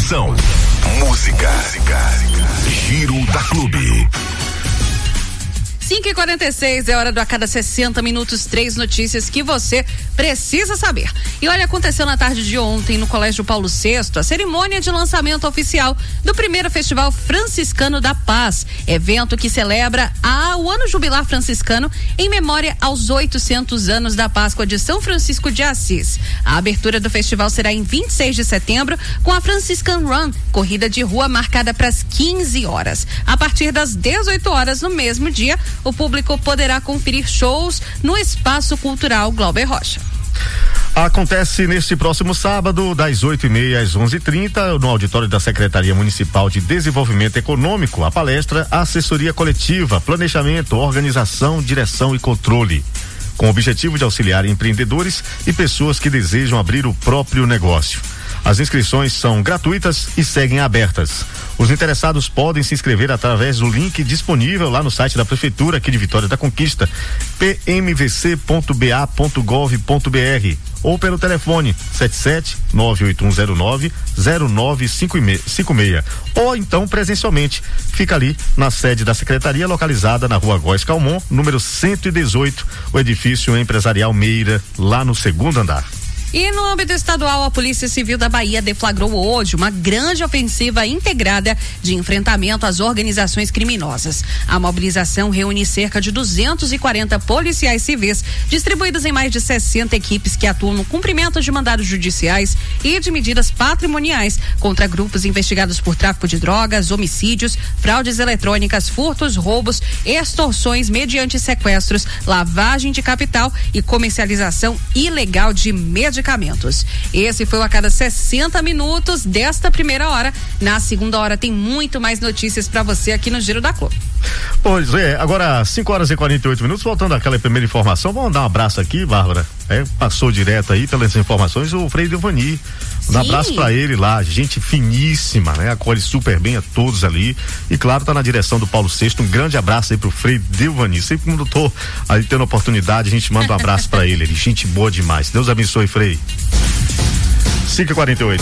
Informação, música. Giro da Clube. 5h46 é hora do A Cada 60 Minutos, 3 notícias que você precisa saber. E olha, aconteceu na tarde de ontem no Colégio Paulo VI a cerimônia de lançamento oficial do primeiro Festival Franciscano da Paz, evento que celebra o ano jubilar franciscano em memória aos 800 anos da Páscoa de São Francisco de Assis. A abertura do festival será em 26 de setembro com a Franciscan Run, corrida de rua marcada para as 15 horas. A partir das 18 horas no mesmo dia, o público poderá conferir shows no Espaço Cultural Glauber Rocha. Acontece neste próximo sábado, das 8h30 às 11h30, no auditório da Secretaria Municipal de Desenvolvimento Econômico, a palestra Assessoria Coletiva, Planejamento, Organização, Direção e Controle, com o objetivo de auxiliar empreendedores e pessoas que desejam abrir o próprio negócio. As inscrições são gratuitas e seguem abertas. Os interessados podem se inscrever através do link disponível lá no site da Prefeitura aqui de Vitória da Conquista, pmvc.ba.gov.br, ou pelo telefone 77-98109-0956, ou então presencialmente. Fica ali na sede da Secretaria, localizada na Rua Góes Calmon, número 118, o edifício empresarial Meira, lá no 2º andar. E no âmbito estadual, a Polícia Civil da Bahia deflagrou hoje uma grande ofensiva integrada de enfrentamento às organizações criminosas. A mobilização reúne cerca de 240 policiais civis, distribuídos em mais de 60 equipes que atuam no cumprimento de mandados judiciais e de medidas patrimoniais contra grupos investigados por tráfico de drogas, homicídios, fraudes eletrônicas, furtos, roubos, extorsões mediante sequestros, lavagem de capital e comercialização ilegal de medicamentos. Esse foi o A Cada 60 Minutos desta primeira hora. Na segunda hora tem muito mais notícias para você aqui no Giro da Clube. Pois é, agora 5h48, voltando àquela primeira informação, vamos dar um abraço aqui, Bárbara. Passou direto aí pelas informações o Frei Delvani. Um abraço pra ele lá, gente finíssima, né? Acolhe super bem a todos ali. E claro, tá na direção do Paulo VI. Um grande abraço aí pro Frei Delvani. Sempre quando eu tô aí tendo oportunidade, a gente manda um abraço pra ele. Gente boa demais. Deus abençoe, Frei. 5h48.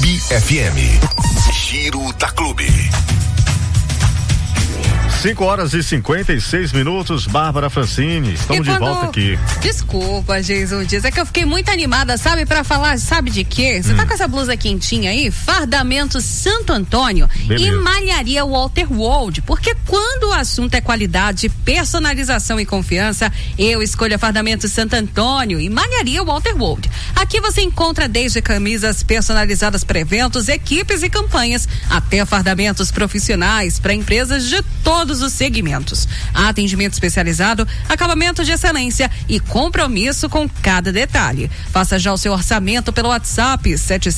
Clube FM. Giro da Clube. 5h56, Bárbara Francini, estamos de volta aqui. Desculpa, Jason Dias, é que eu fiquei muito animada, sabe, pra falar, sabe de quê? Você tá com essa blusa quentinha aí? Fardamento Santo Antônio. Beleza. E Malharia Walter Wold, porque quando o assunto é qualidade, personalização e confiança, eu escolho a Fardamento Santo Antônio e Malharia Walter Wold. Aqui você encontra desde camisas personalizadas para eventos, equipes e campanhas, até fardamentos profissionais para empresas de todos os segmentos. Atendimento especializado, acabamento de excelência e compromisso com cada detalhe. Faça já o seu orçamento pelo WhatsApp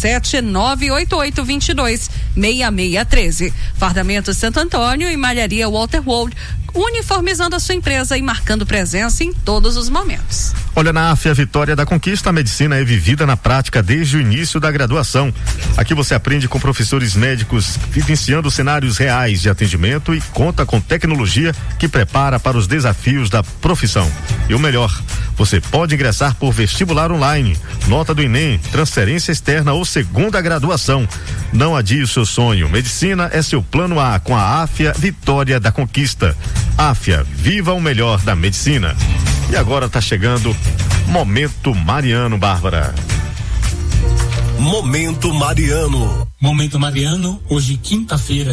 77988226613. Fardamento Santo Antônio e Malharia Walter Wold, uniformizando a sua empresa e marcando presença em todos os momentos. Olha, na AFIA Vitória da Conquista, a medicina é vivida na prática desde o início da graduação. Aqui você aprende com professores médicos vivenciando cenários reais de atendimento e conta com tecnologia que prepara para os desafios da profissão. E o melhor, você pode ingressar por vestibular online, nota do Enem, transferência externa ou segunda graduação. Não adie o seu sonho. Medicina é seu plano A com a AFIA Vitória da Conquista. AFIA, viva o melhor da medicina. E agora tá chegando Momento Mariano, Bárbara. Momento Mariano. Momento Mariano, hoje quinta-feira,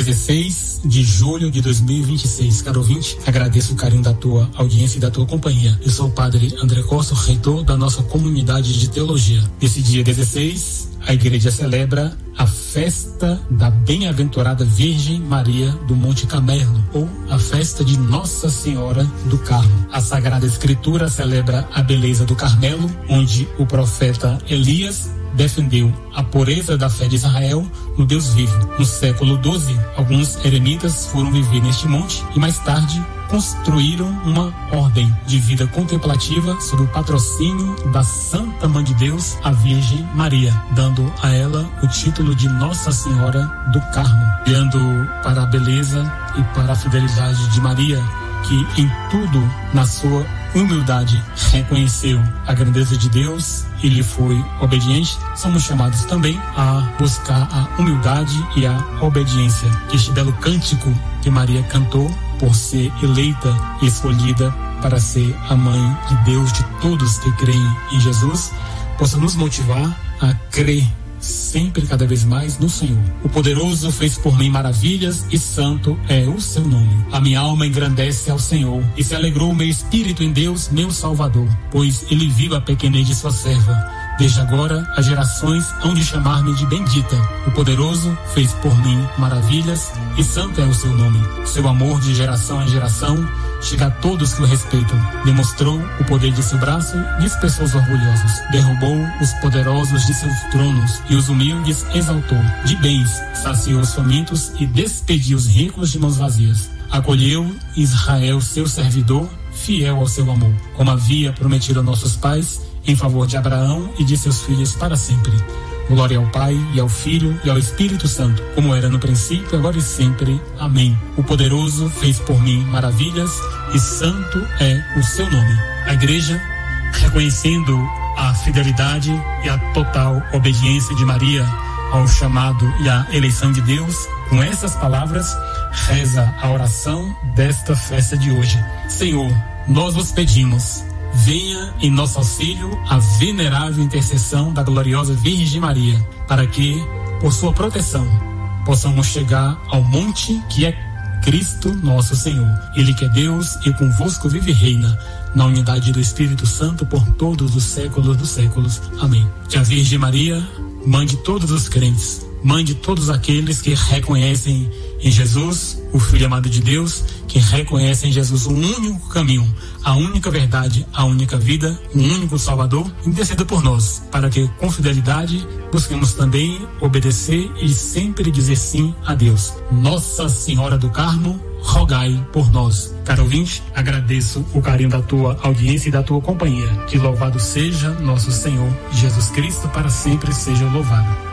16 de julho de 2026. Caro ouvinte, agradeço o carinho da tua audiência e da tua companhia. Eu sou o padre André Costa, reitor da nossa comunidade de teologia. Nesse dia 16, a igreja celebra a festa da bem-aventurada Virgem Maria do Monte Carmelo, ou a festa de Nossa Senhora do Carmo. A Sagrada Escritura celebra a beleza do Carmelo, onde o profeta Elias defendeu a pureza da fé de Israel no Deus vivo. No século XII, alguns eremitas foram viver neste monte e mais tarde construíram uma ordem de vida contemplativa sob o patrocínio da Santa Mãe de Deus, a Virgem Maria, dando a ela o título de Nossa Senhora do Carmo, olhando para a beleza e para a fidelidade de Maria, que em tudo, na sua humildade, reconheceu a grandeza de Deus e lhe foi obediente. Somos chamados também a buscar a humildade e a obediência. Este belo cântico que Maria cantou por ser eleita e escolhida para ser a mãe de Deus de todos que creem em Jesus, possa nos motivar a crer sempre cada vez mais no Senhor. O poderoso fez por mim maravilhas e santo é o seu nome. A minha alma engrandece ao Senhor e se alegrou o meu espírito em Deus, meu Salvador, pois ele viu a pequenez de sua serva. Desde agora as gerações hão de chamar-me de bendita. O poderoso fez por mim maravilhas e santo é o seu nome. Seu amor de geração em geração chega a todos que o respeitam. Demonstrou o poder de seu braço, dispersou os orgulhosos, derrubou os poderosos de seus tronos e os humildes exaltou. De bens saciou os famintos e despediu os ricos de mãos vazias. Acolheu Israel, seu servidor, fiel ao seu amor, como havia prometido a nossos pais, em favor de Abraão e de seus filhos para sempre. Glória ao Pai, e ao Filho, e ao Espírito Santo, como era no princípio, agora e sempre. Amém. O poderoso fez por mim maravilhas, e santo é o seu nome. A igreja, reconhecendo a fidelidade e a total obediência de Maria ao chamado e à eleição de Deus, com essas palavras, reza a oração desta festa de hoje. Senhor, nós vos pedimos, venha em nosso auxílio a venerável intercessão da gloriosa Virgem Maria, para que, por sua proteção, possamos chegar ao monte que é Cristo nosso Senhor. Ele que é Deus e convosco vive e reina, na unidade do Espírito Santo por todos os séculos dos séculos. Amém. Que a Virgem Maria mande todos os crentes, mande todos aqueles que reconhecem em Jesus, o Filho amado de Deus, que reconhecem em Jesus o único caminho, a única verdade, a única vida, o único Salvador, interceda por nós, para que com fidelidade busquemos também obedecer e sempre dizer sim a Deus. Nossa Senhora do Carmo, rogai por nós. Caro ouvinte, agradeço o carinho da tua audiência e da tua companhia. Que louvado seja nosso Senhor Jesus Cristo, para sempre seja louvado.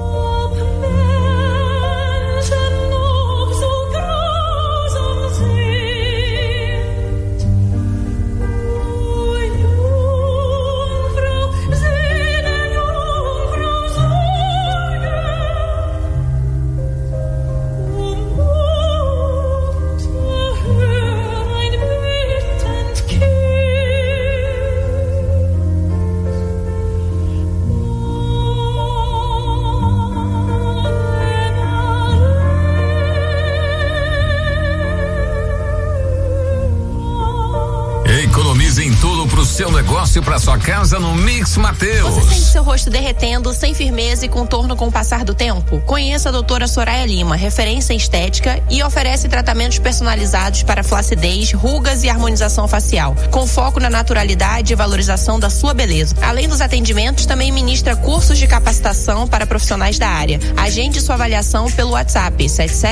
See seu negócio para sua casa no Mix Mateus. Você sente seu rosto derretendo, sem firmeza e contorno com o passar do tempo? Conheça a doutora Soraya Lima, referência em estética, e oferece tratamentos personalizados para flacidez, rugas e harmonização facial, com foco na naturalidade e valorização da sua beleza. Além dos atendimentos, também ministra cursos de capacitação para profissionais da área. Agende sua avaliação pelo WhatsApp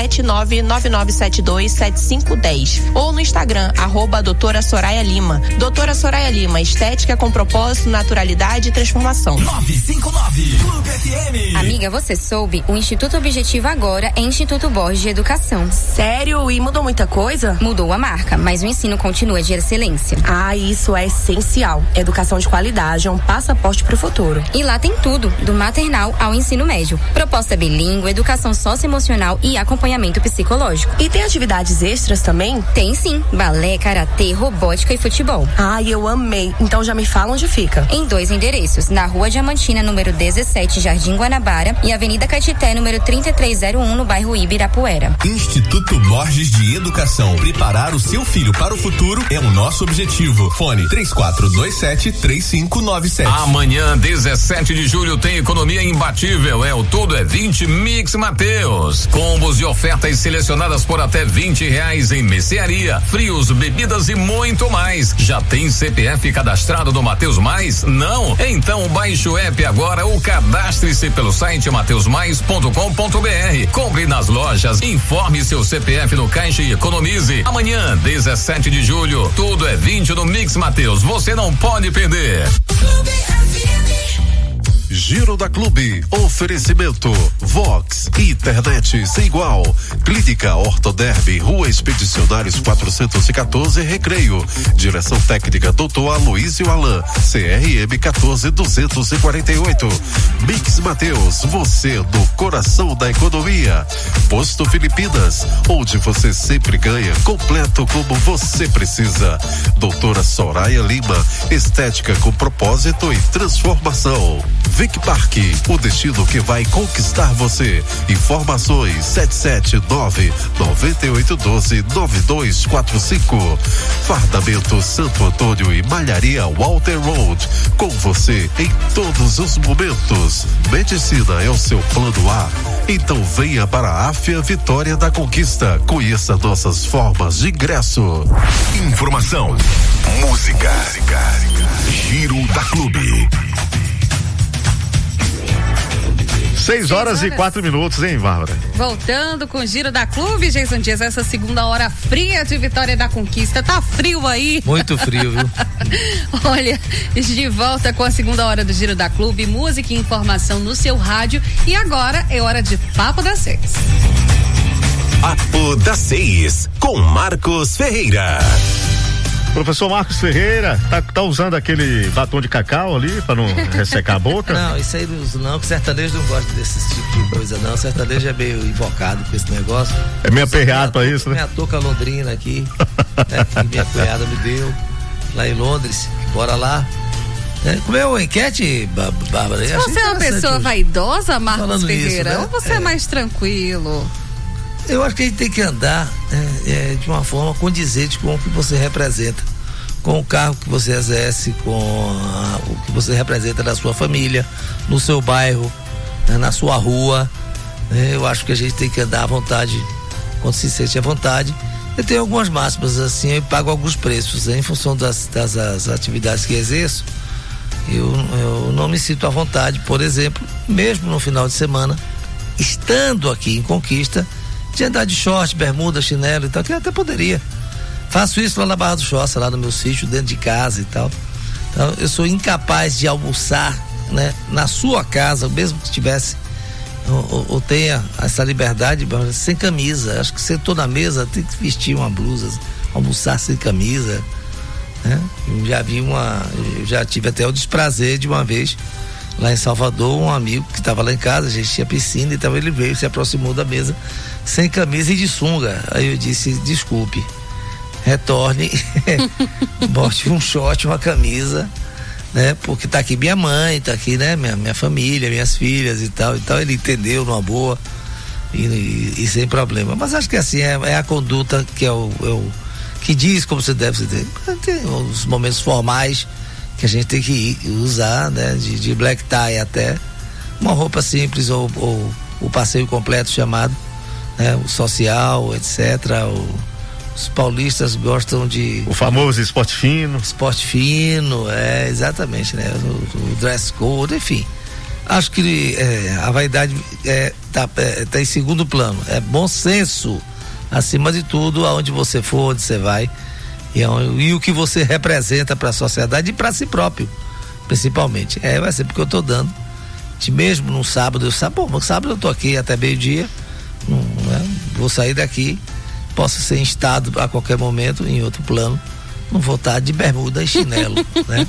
779-9972-7510 ou no Instagram, @doutora Soraya Lima. Doutora Soraya Lima, estética com propósito, naturalidade e transformação. 959 Clube FM. Amiga, você soube? O Instituto Objetivo agora é Instituto Borges de Educação. Sério? E mudou muita coisa? Mudou a marca, mas o ensino continua de excelência. Ah, isso é essencial. Educação de qualidade é um passaporte para o futuro. E lá tem tudo, do maternal ao ensino médio. Proposta bilíngue, educação socioemocional e acompanhamento psicológico. E tem atividades extras também? Tem sim, balé, karatê, robótica e futebol. Ai, eu amei. Então já me fala onde fica. Em 2 endereços, na Rua Diamantina, número 17, Jardim Guanabara, e Avenida Caetité, número 3301, no bairro Ibirapuera. Instituto Borges de Educação. Preparar o seu filho para o futuro é o nosso objetivo. Fone 3427-3597. Amanhã, 17 de julho, tem economia imbatível. É o Tudo é 20 Mix Mateus. Combos e ofertas selecionadas por até R$20 em mercearia, frios, bebidas e muito mais. Já tem CPF cadastrado no Mateus Mais? Não? Então baixe o app agora ou cadastre-se pelo site mateusmais.com.br. Compre nas lojas, informe seu CPF no caixa e economize. Amanhã, 17 de julho, Tudo é 20 no Mix Mateus. Você não pode perder. Giro da Clube. Oferecimento Vox, internet sem igual. Clínica Ortoderm, Rua Expedicionários 414, Recreio. Direção técnica Dr. Aloysio Alain, CRM 14248. Mix Mateus, você no coração da economia. Posto Filipinas, onde você sempre ganha, completo como você precisa. Doutora Soraya Lima, estética com propósito e transformação. Vic Parque, o destino que vai conquistar você. Informações 779-9812-9245. Fardamento Santo Antônio e Malharia Walter Road, com você em todos os momentos. Medicina é o seu plano A. Então venha para a Áfia Vitória da Conquista. Conheça nossas formas de ingresso. Informação, música. Giro da Clube. 6h04, hein, Bárbara? Voltando com o Giro da Clube, Jason Dias, essa segunda hora fria de Vitória da Conquista. Tá frio aí? Muito frio, viu? Olha, de volta com a segunda hora do Giro da Clube, música e informação no seu rádio. E agora é hora de Papo das 6. Papo das 6, com Marcos Ferreira. Professor Marcos Ferreira, tá usando aquele batom de cacau ali pra não ressecar a boca? Não, isso aí não uso não, que sertanejo não gosta desse tipo de coisa não. Sertanejo é meio invocado com esse negócio. É meio aperreado pra isso, né? Minha touca londrina aqui, né, que minha cunhada me deu, lá em Londres, bora lá. Comeu enquete, Bárbara? Se você é uma pessoa vaidosa, Marcos Falando Ferreira, nisso, né? ou você é mais tranquilo? Eu acho que a gente tem que andar de uma forma condizente com o que você representa, com o cargo que você exerce, com o que você representa na sua família, no seu bairro, na sua rua. Eu acho que a gente tem que andar à vontade, quando se sente à vontade. Eu tenho algumas máximas, assim, eu pago alguns preços, em função das atividades que exerço. Eu não me sinto à vontade, por exemplo, mesmo no final de semana, estando aqui em Conquista, de andar de short, bermuda, chinelo e tal, que eu até poderia. Faço isso lá na Barra do Choça, lá no meu sítio, dentro de casa e tal. Então, eu sou incapaz de almoçar, né, na sua casa, mesmo que tivesse ou tenha essa liberdade, sem camisa. Acho que sentou na mesa, tem que vestir uma blusa, almoçar sem camisa, né? Eu já tive até o desprazer de uma vez lá em Salvador, um amigo que estava lá em casa, a gente tinha piscina, então ele veio, se aproximou da mesa sem camisa e de sunga. Aí eu disse: desculpe, retorne, bote um short, uma camisa, né? Porque tá aqui minha mãe, tá aqui, né? Minha família, minhas filhas e tal. Então ele entendeu numa boa e sem problema. Mas acho que assim, é a conduta que que diz como você deve ter. Tem os momentos formais, que a gente tem que usar, né? De black tie até uma roupa simples ou o passeio completo chamado, né? O social, etc. Os paulistas gostam de... O famoso esporte fino. Esporte fino, exatamente, né? O dress code, enfim. Acho que a vaidade tá em segundo plano. É bom senso, acima de tudo, aonde você for, onde você vai e o que você representa para a sociedade e para si próprio, principalmente. Vai ser porque eu tô dando. Mesmo no sábado, sábado eu tô aqui até meio-dia, vou sair daqui, posso ser instado a qualquer momento em outro plano, não vou estar de bermuda e chinelo, né?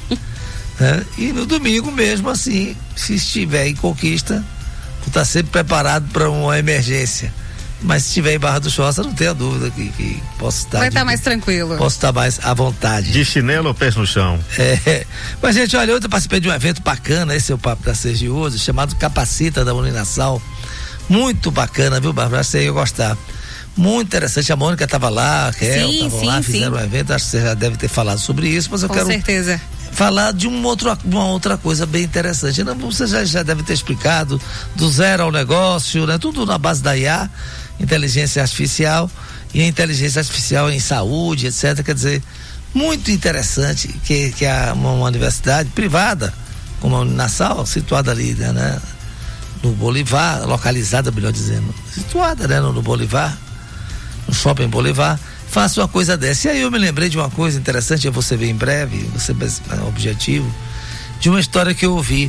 E no domingo mesmo assim, se estiver em Conquista, vou estar sempre preparado para uma emergência. Mas se estiver em Barra do Choça, não tenha dúvida que posso estar. Vai estar mais tranquilo. Posso estar mais à vontade. De chinelo ou pés no chão? Mas, gente, olha, ontem eu participei de um evento bacana, esse é o Papo da Seis de hoje, chamado Capacita da Uninasal. Muito bacana, viu, Bárbara? Acho que você ia gostar. Muito interessante. A Mônica estava lá, a Kel estava lá, fizeram um evento. Acho que você já deve ter falado sobre isso, mas eu quero. Com certeza. Falar de uma outra coisa bem interessante. Você já deve ter explicado do zero ao negócio, né? Tudo na base da IA, inteligência artificial, e a inteligência artificial em saúde, etc. Quer dizer, muito interessante que uma universidade privada, como a Uninasal, situada ali, né? No Bolivar, localizada, melhor dizendo, situada, né? No Bolivar, no Shopping Bolivar, faça uma coisa dessa. E aí eu me lembrei de uma coisa interessante, eu vou ver em breve, você é objetivo, de uma história que eu ouvi,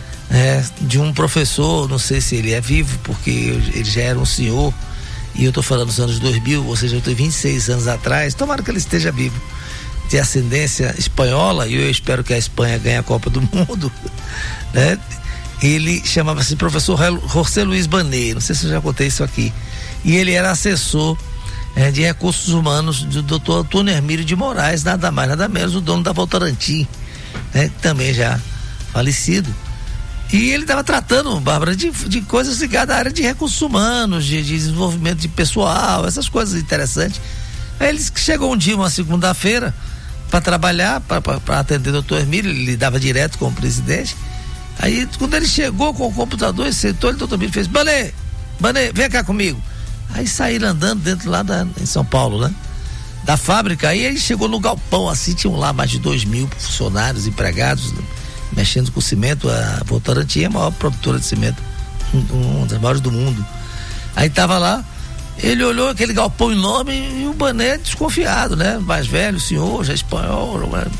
de um professor, não sei se ele é vivo, porque ele já era um senhor, e eu estou falando dos anos 2000, ou seja, eu estou 26 anos atrás, tomara que ele esteja vivo, de ascendência espanhola, e eu espero que a Espanha ganhe a Copa do Mundo, né? Ele chamava-se professor José Luiz Banet, não sei se eu já contei isso aqui, e ele era assessor de recursos humanos do Dr. Antônio Hermílio de Moraes, nada mais, nada menos, o dono da Votorantim, né? Também já falecido. E ele estava tratando, Bárbara, de coisas ligadas à área de recursos humanos, de desenvolvimento de pessoal, essas coisas interessantes. Aí ele chegou um dia, uma segunda-feira, para trabalhar, para atender o Dr. Hermílio, ele lidava direto com o presidente. Aí, quando ele chegou com o computador, ele sentou, o Dr. Hermílio fez: Banet, vem cá comigo. Aí saíram andando dentro lá em São Paulo, né? Da fábrica. Aí ele chegou no galpão, assim, tinham lá mais de 2.000 funcionários, empregados, mexendo com cimento. A Votorantim é a maior produtora de cimento, uma das maiores do mundo. Aí tava lá, ele olhou aquele galpão enorme e o Banet desconfiado, né? Mais velho, senhor, já espanhol,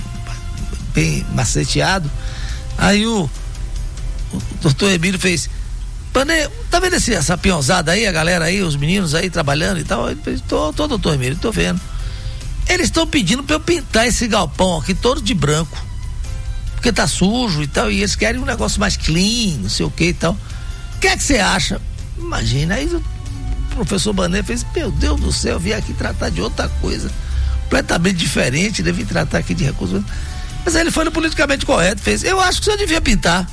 bem maceteado. Aí o doutor Emílio fez: Banet, tá vendo essa peãozada aí, a galera aí, os meninos aí trabalhando e tal? Ele fez: tô, doutor Emílio, tô vendo. Eles estão pedindo pra eu pintar esse galpão aqui todo de branco, porque tá sujo e tal, e eles querem um negócio mais clean, não sei o que e tal. O que é que você acha? Imagina. Aí o professor Banet fez: meu Deus do céu, eu vim aqui tratar de outra coisa completamente diferente, devi tratar aqui de recursos. Mas aí ele foi no politicamente correto, fez: eu acho que o senhor devia pintar.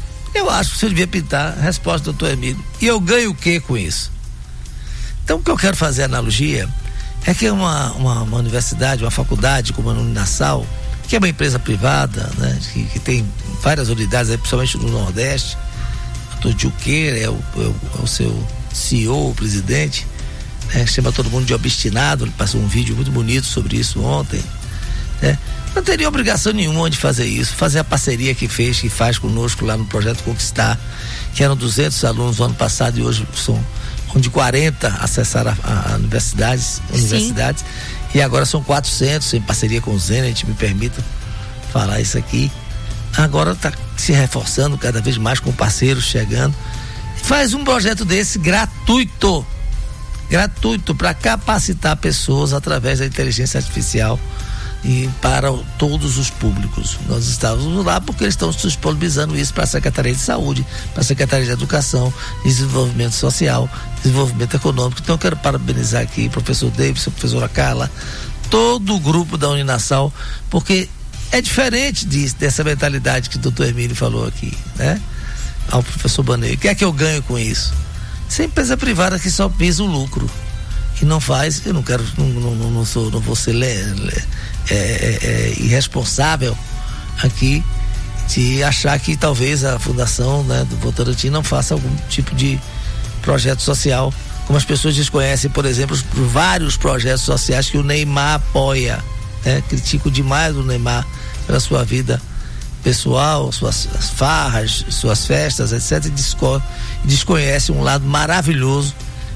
Resposta do doutor Emílio. E eu ganho o que com isso? Então, o que eu quero fazer analogia é que uma universidade, uma faculdade como a Uninasal, que é uma empresa privada, né, que tem várias unidades, principalmente no Nordeste. O doutor Juqueira é o seu CEO, o presidente, né, chama todo mundo de obstinado. Ele passou um vídeo muito bonito sobre isso ontem, né? Não teria obrigação nenhuma de fazer isso, fazer a parceria que faz conosco lá no Projeto Conquistar, que eram 200 alunos no ano passado e hoje são de 40 acessaram a universidades, e agora são 400 em parceria com o Zenit, me permita falar isso aqui. Agora está se reforçando cada vez mais com parceiros chegando. Faz um projeto desse gratuito para capacitar pessoas através da inteligência artificial e para todos os públicos. Nós estávamos lá porque eles estão disponibilizando isso para a Secretaria de Saúde, para a Secretaria de Educação, Desenvolvimento Social, Desenvolvimento Econômico. Então eu quero parabenizar aqui o professor Davidson, a professora Carla, todo o grupo da Uninasal, porque é diferente dessa mentalidade que o doutor Hermílio falou aqui, né? Ao professor Banet. O que é que eu ganho com isso? Essa empresa privada que só visa o lucro, que não faz, eu não quero, não vou ser irresponsável aqui de achar que talvez a fundação, né, do Votorantim não faça algum tipo de projeto social, como as pessoas desconhecem, por exemplo, vários projetos sociais que o Neymar apoia, né? Critico demais o Neymar pela sua vida pessoal, suas farras, suas festas, etc. E desconhece um lado maravilhoso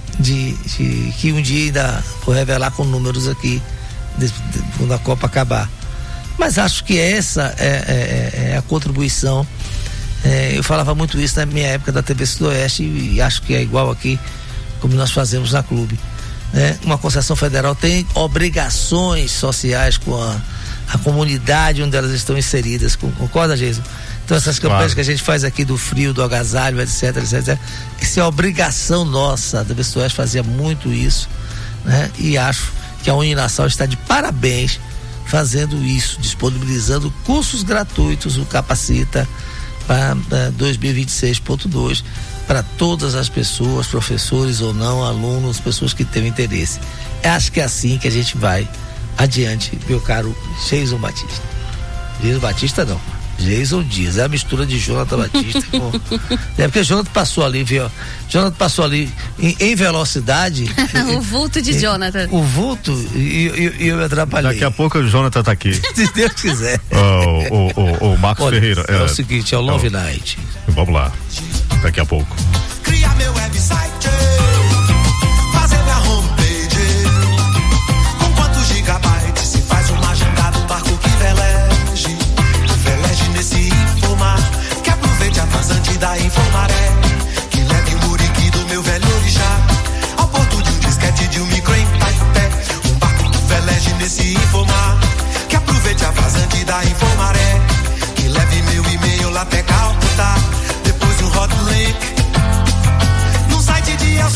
que um dia ainda vou revelar com números aqui quando a Copa acabar. Mas acho que essa é a contribuição. Eu falava muito isso na minha época da TV Sudoeste e acho que é igual aqui, como nós fazemos na Clube. Uma concessão federal tem obrigações sociais com a comunidade onde elas estão inseridas. Concorda, Jason? Então essas campanhas que a gente faz aqui do frio, do agasalho, etc, isso é obrigação nossa. A TV Sudoeste fazia muito isso, né? E acho que a Uninassal está de parabéns fazendo isso, disponibilizando cursos gratuitos, o Capacita para 2026.2 para todas as pessoas, professores ou não, alunos, pessoas que tenham interesse. Acho que é assim que a gente vai adiante, meu caro Jason Batista. Jason Batista não, Jason Dias, é a mistura de Jonathan Batista com... porque Jonathan passou ali, viu? Jonathan passou ali em velocidade. O vulto de Jonathan. O vulto e eu me atrapalhei. Daqui a pouco o Jonathan tá aqui. Se Deus quiser. O Marcos Ferreira. É o seguinte, é o Love Night. Vamos lá, daqui a pouco. Criar meu website, fazer minha homepage, com quantos gigabytes se faz uma jangada, um barco que veleje nesse infomar, que aproveite a vazante da Infomaré, que leve o muriqui do meu velho orixá ao porto de um disquete de um micro em Taipé, um barco que veleje nesse infomar, que aproveite a vazante da Infomaré, que leve meu e-mail lá até Calcutá, depois um hot link no site de El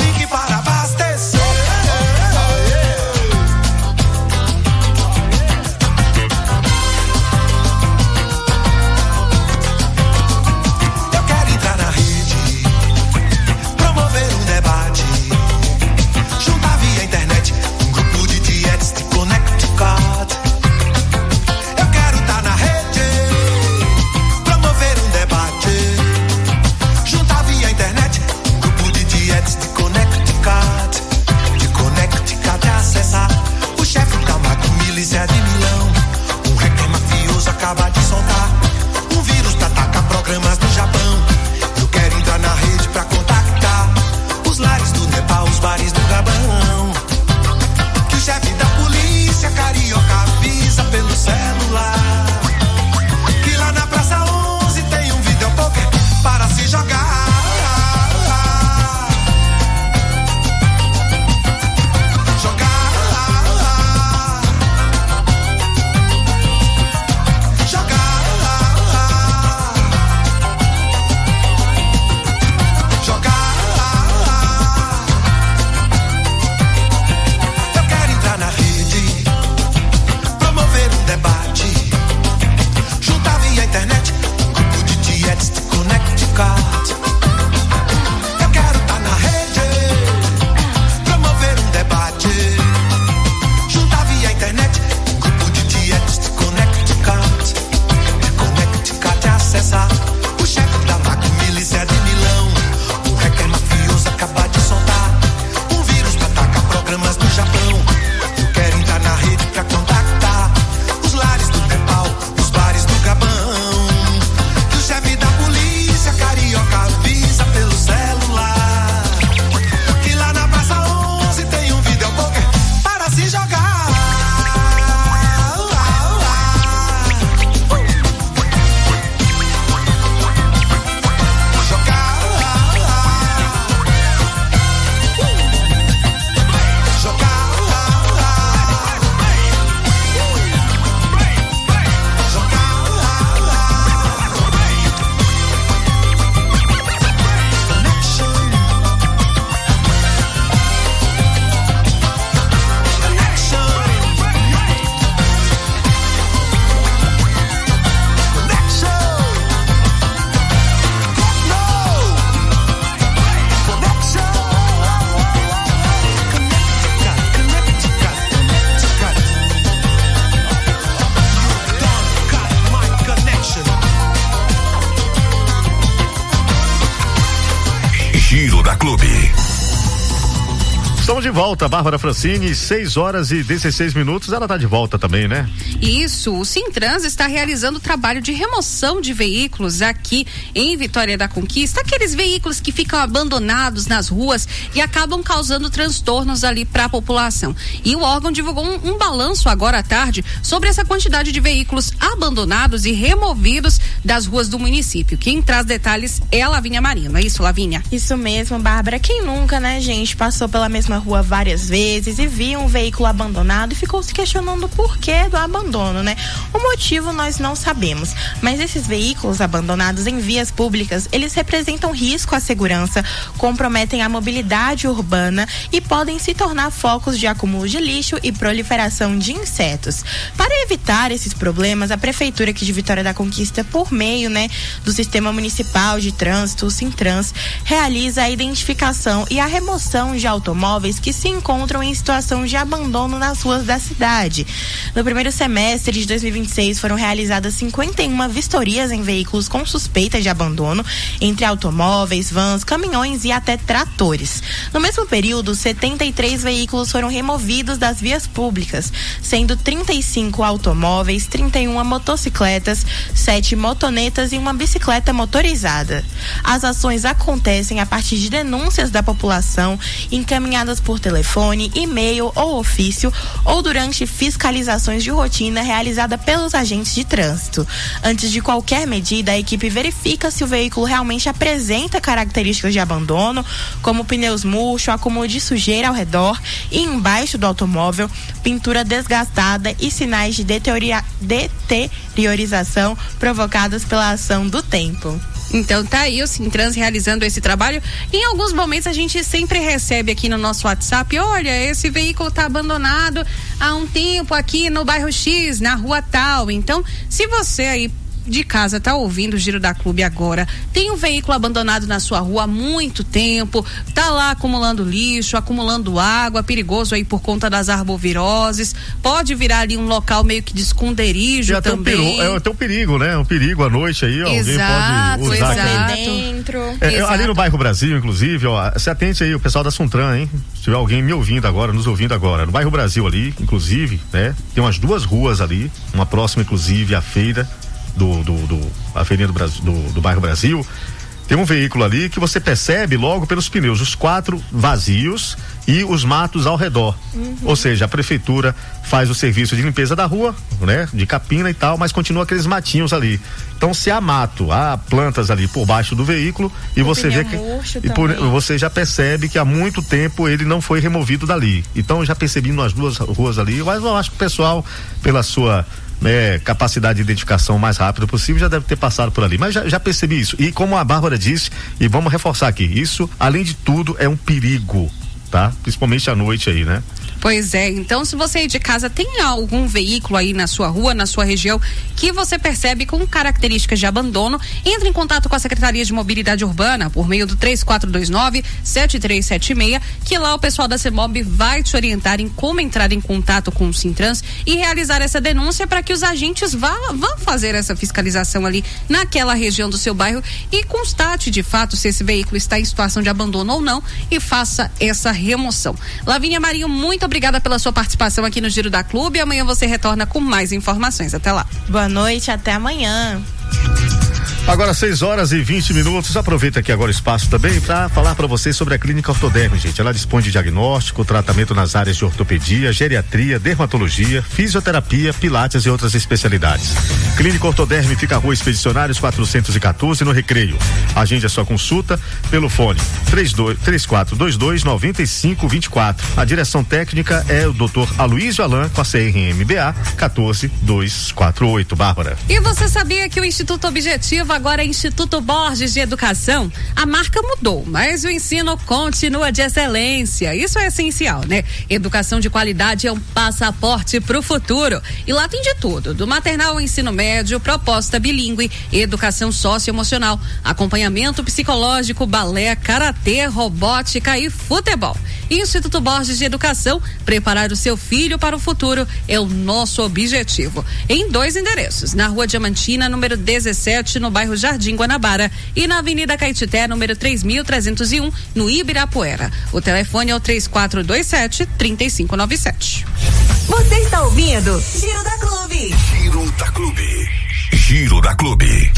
Estamos de volta, Bárbara Francini, 6h16. Ela tá de volta também, né? Isso, o Sintrans está realizando trabalho de remoção de veículos aqui em Vitória da Conquista, aqueles veículos que ficam abandonados nas ruas e acabam causando transtornos ali para a população. E o órgão divulgou um balanço agora à tarde sobre essa quantidade de veículos abandonados e removidos das ruas do município. Quem traz detalhes é a Lavínia Marinho, não é isso, Lavínia? Isso mesmo, Bárbara. Quem nunca, né, gente, passou pela mesma rua várias vezes e viu um veículo abandonado e ficou se questionando o porquê do abandono, né? O motivo nós não sabemos, mas esses veículos abandonados em vias públicas, eles representam risco à segurança, comprometem a mobilidade urbana e podem se tornar focos de acúmulo de lixo e proliferação de insetos. Para evitar esses problemas, a Prefeitura aqui de Vitória da Conquista, por meio, né, do Sistema Municipal de Trânsito, o Sintrans, realiza a identificação e a remoção de automóveis que se encontram em situação de abandono nas ruas da cidade. No primeiro semestre de 2026 foram realizadas 51 vistorias em veículos com suspeita de abandono, entre automóveis, vans, caminhões e até tratores. No mesmo período, 73 veículos foram removidos das vias públicas, sendo 35 automóveis, 31 motocicletas, 7 motonetas e uma bicicleta motorizada. As ações acontecem a partir de denúncias da população encaminhadas por telefone, e-mail ou ofício ou durante fiscalizações de rotina realizada pelos agentes de trânsito. Antes de qualquer medida, a equipe verifica se o veículo realmente apresenta características de abandono, como pneus murchos, acúmulo de sujeira ao redor e embaixo do automóvel, pintura desgastada e sinais de deteriorização provocados pela ação do tempo. Então tá aí o Sintrans realizando esse trabalho. Em alguns momentos a gente sempre recebe aqui no nosso WhatsApp, olha, esse veículo tá abandonado há um tempo aqui no bairro X, na rua tal. Então, se você aí de casa tá ouvindo o Giro da Clube agora, tem um veículo abandonado na sua rua há muito tempo, tá lá acumulando lixo, acumulando água, perigoso aí por conta das arboviroses, pode virar ali um local meio que de esconderijo e também. É até um perigo, né? Um perigo à noite aí, ó, alguém pode usar dentro. Ali no bairro Brasil, inclusive, ó, se atente aí o pessoal da Suntran, hein? Se tiver alguém me ouvindo agora, nos ouvindo agora, no bairro Brasil ali, inclusive, né? Tem umas 2 ruas ali, uma próxima inclusive à feira a feirinha do bairro Brasil. Tem um veículo ali que você percebe logo pelos pneus, os 4 vazios e os matos ao redor. Ou seja, a prefeitura faz o serviço de limpeza da rua, né? De capina e tal, mas continua aqueles matinhos ali. Então, se há mato, há plantas ali por baixo do veículo e você vê que você já percebe que há muito tempo ele não foi removido dali. Então, eu já percebi nas 2 ruas ali, mas eu acho que o pessoal, pela sua capacidade de identificação mais rápida possível, já deve ter passado por ali, mas já percebi isso. E como a Bárbara disse, e vamos reforçar aqui, isso, além de tudo, é um perigo, tá? Principalmente à noite aí, né? Pois é, então se você aí de casa tem algum veículo aí na sua rua, na sua região, que você percebe com características de abandono, entre em contato com a Secretaria de Mobilidade Urbana por meio do 3429-7376, que lá o pessoal da CEMOB vai te orientar em como entrar em contato com o Sintrans e realizar essa denúncia para que os agentes vão fazer essa fiscalização ali naquela região do seu bairro e constate de fato se esse veículo está em situação de abandono ou não e faça essa remoção. Lavínia Marinho, muito obrigada pela sua participação aqui no Giro da Clube. Amanhã você retorna com mais informações. Até lá. Boa noite, até amanhã. Agora 6h20. Aproveita aqui agora o espaço também para falar para vocês sobre a Clínica Ortoderm, gente. Ela dispõe de diagnóstico, tratamento nas áreas de ortopedia, geriatria, dermatologia, fisioterapia, pilates e outras especialidades. Clínica Ortoderm fica à Rua Expedicionários 414, no Recreio. Agende a sua consulta pelo fone 3422-9524. A direção técnica é o Dr. Aloysio Alan, com a CRMBA 14248. Bárbara. E você sabia que o Instituto Objetivo agora é Instituto Borges de Educação? A marca mudou, mas o ensino continua de excelência. Isso é essencial, né? Educação de qualidade é um passaporte para o futuro. E lá tem de tudo, do maternal ao ensino médio, proposta bilíngue, educação socioemocional, acompanhamento psicológico, balé, karatê, robótica e futebol. Instituto Borges de Educação, preparar o seu filho para o futuro é o nosso objetivo. Em 2 endereços, na Rua Diamantina, número 17, no bairro bairro Jardim Guanabara, e na Avenida Caetité, número 3301, no Ibirapuera. O telefone é o 3427-3597. Você está ouvindo Giro da Clube. Giro da Clube. Giro da Clube.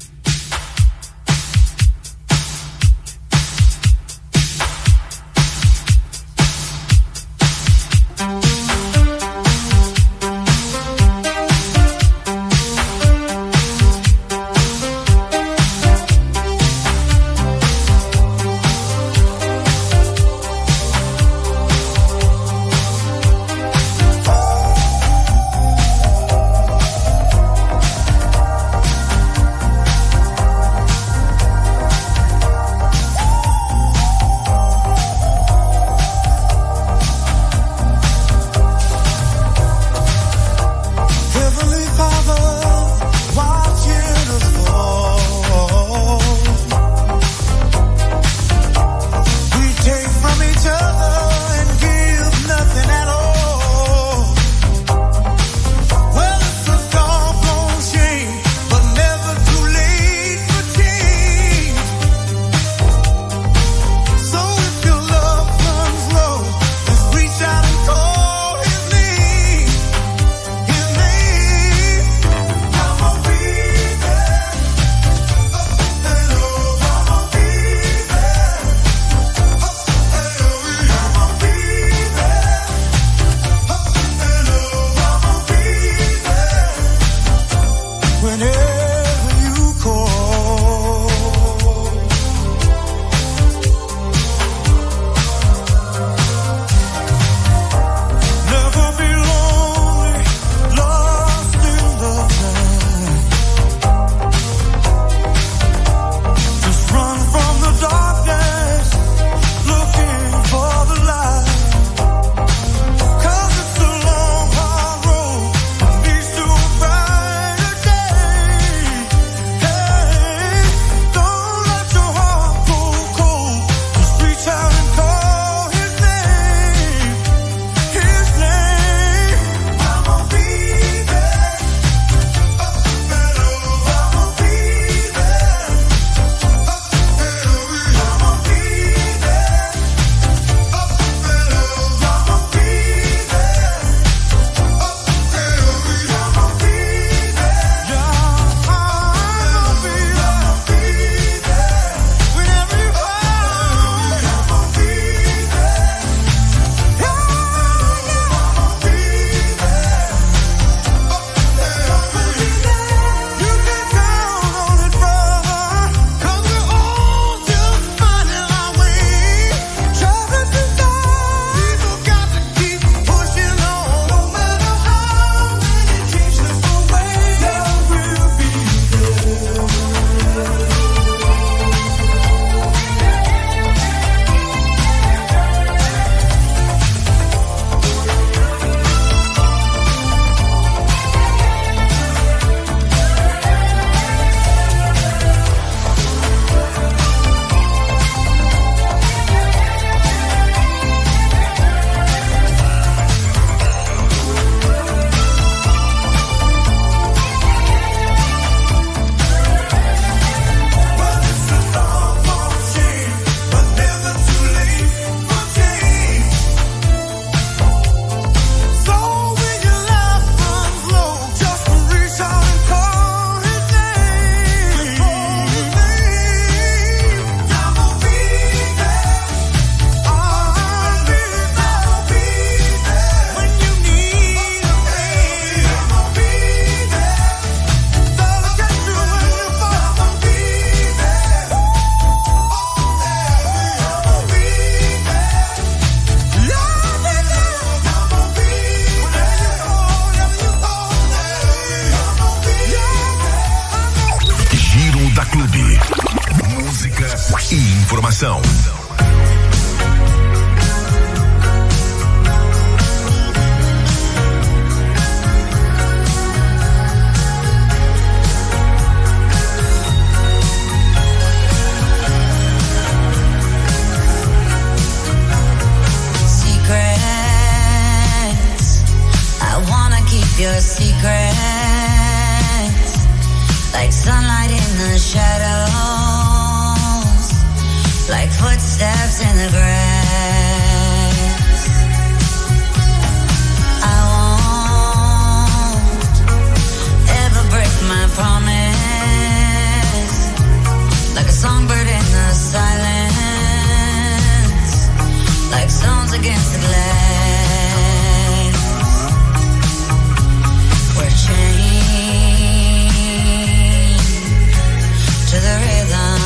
informação. Your secrets, like sunlight in the shadows, like footsteps in the grass. I won't ever break my promise, like a songbird in the silence, like stones against the glass. We're chained to the rhythm.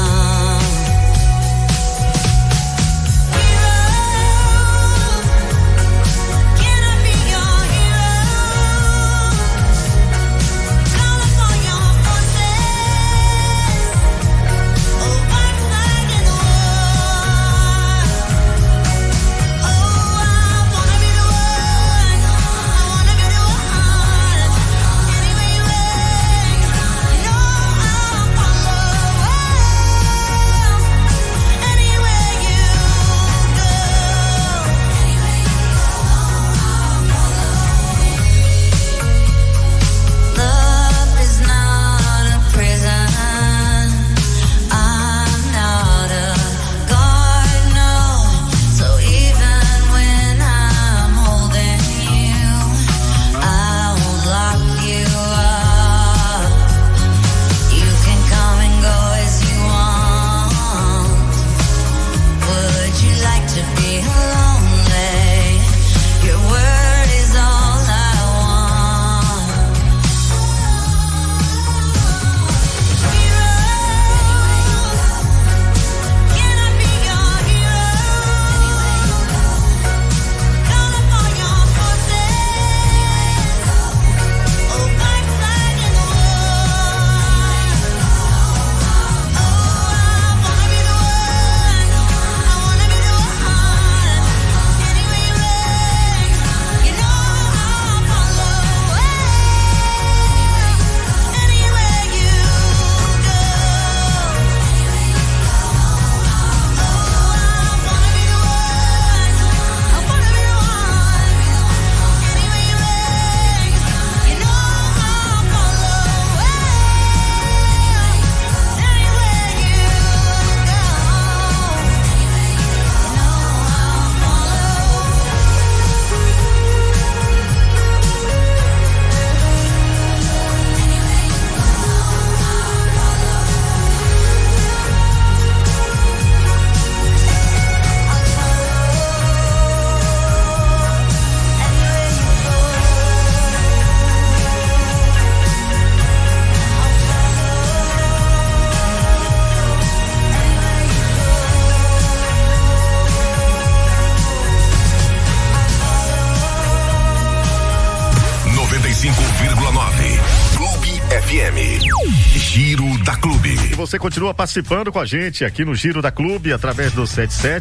Giro da Clube. E você continua participando com a gente aqui no Giro da Clube através do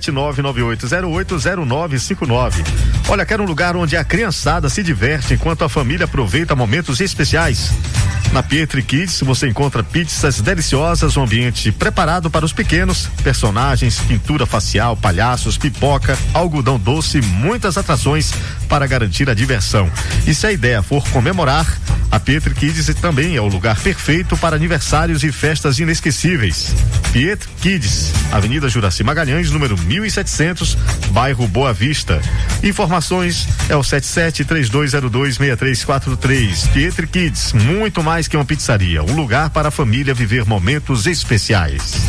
77998080959. Olha, quero um lugar onde a criançada se diverte enquanto a família aproveita momentos especiais. Na Pietri Kids você encontra pizzas deliciosas, um ambiente preparado para os pequenos, personagens, pintura facial, palhaços, pipoca, algodão doce e muitas atrações para garantir a diversão. E se a ideia for comemorar, a Pietri Kids também é o lugar perfeito para aniversários e festas inesquecíveis. Pietri Kids, Avenida Juraci Magalhães, número 1700, bairro Boa Vista. Informações é o 7732026343. Pietri Kids, muito mais que uma pizzaria, um lugar para a família viver momentos especiais.